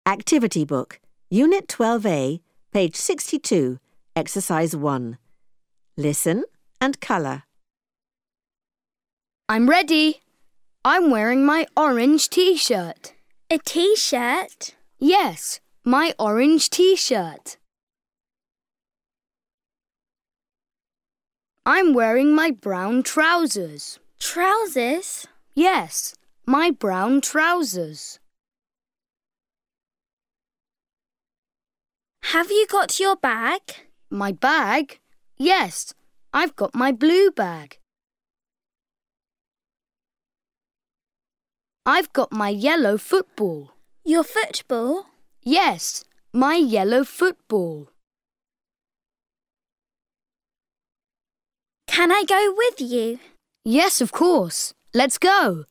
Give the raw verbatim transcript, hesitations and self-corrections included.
Activity Book, Unit twelve A, page sixty-two, Exercise one. Listen and colour. I'm ready. I'm wearing my orange t-shirt. A t-shirt? Yes, my orange t-shirt. I'm wearing my brown trousers. Trousers? Yes, my brown trousers. Have you got your bag? My bag? Yes, I've got my blue bag. I've got my yellow football. Your football? Yes, my yellow football. Can I go with you? Yes, of course. Let's go.